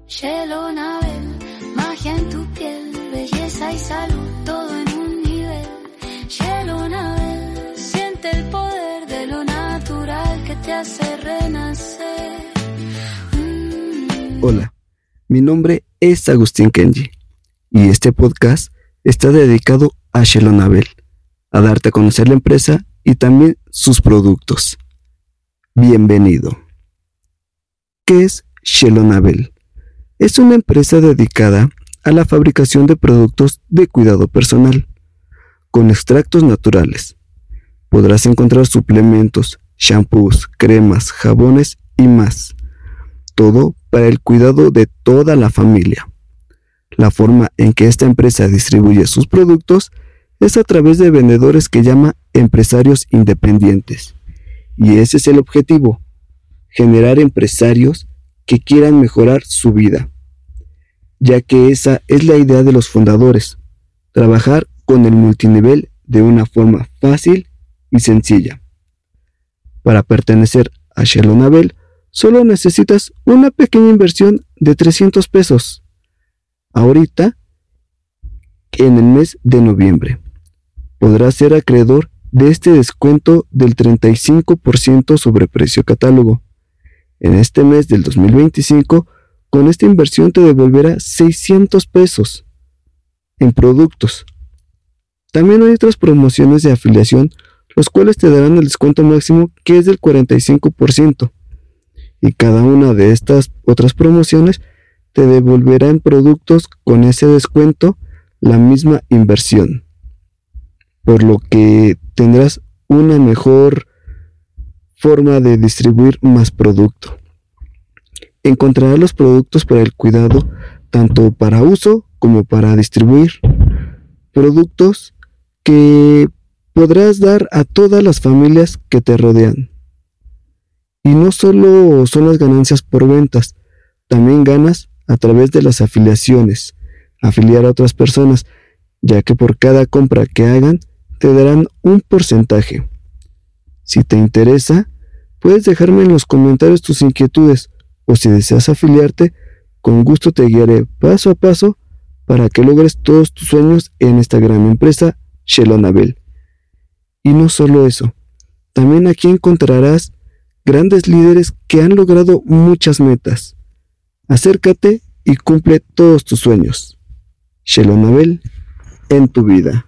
Shelonabel, magia en tu piel, belleza y salud, todo en un nivel. Shelonabel, siente el poder de lo natural que te hace renacer. Hola, mi nombre es Agustín Kenji y este podcast está dedicado a Shelonabel, a darte a conocer la empresa y también sus productos. Bienvenido. ¿Qué es Shelonabel? Es una empresa dedicada a la fabricación de productos de cuidado personal, con extractos naturales. Podrás encontrar suplementos, shampoos, cremas, jabones y más. Todo para el cuidado de toda la familia. La forma en que esta empresa distribuye sus productos es a través de vendedores que llama empresarios independientes. Y ese es el objetivo, generar empresarios que quieran mejorar su vida, ya que esa es la idea de los fundadores, trabajar con el multinivel de una forma fácil y sencilla. Para pertenecer a Shelonabel, solo necesitas una pequeña inversión de 300 pesos. Ahorita, en el mes de noviembre, podrás ser acreedor de este descuento del 35% sobre precio catálogo. En este mes del 2025, con esta inversión te devolverá 600 pesos en productos. También hay otras promociones de afiliación, los cuales te darán el descuento máximo que es del 45%. Y cada una de estas otras promociones te devolverá en productos con ese descuento la misma inversión, por lo que tendrás una mejor forma de distribuir más producto. Encontrarás los productos para el cuidado, tanto para uso como para distribuir. Productos que podrás dar a todas las familias que te rodean. Y no solo son las ganancias por ventas, también ganas a través de las afiliaciones, afiliar a otras personas, ya que por cada compra que hagan te darán un porcentaje. Si te interesa, puedes dejarme en los comentarios tus inquietudes, o si deseas afiliarte, con gusto te guiaré paso a paso para que logres todos tus sueños en esta gran empresa Shelonabel. Y no solo eso, también aquí encontrarás grandes líderes que han logrado muchas metas. Acércate y cumple todos tus sueños. Shelonabel en tu vida.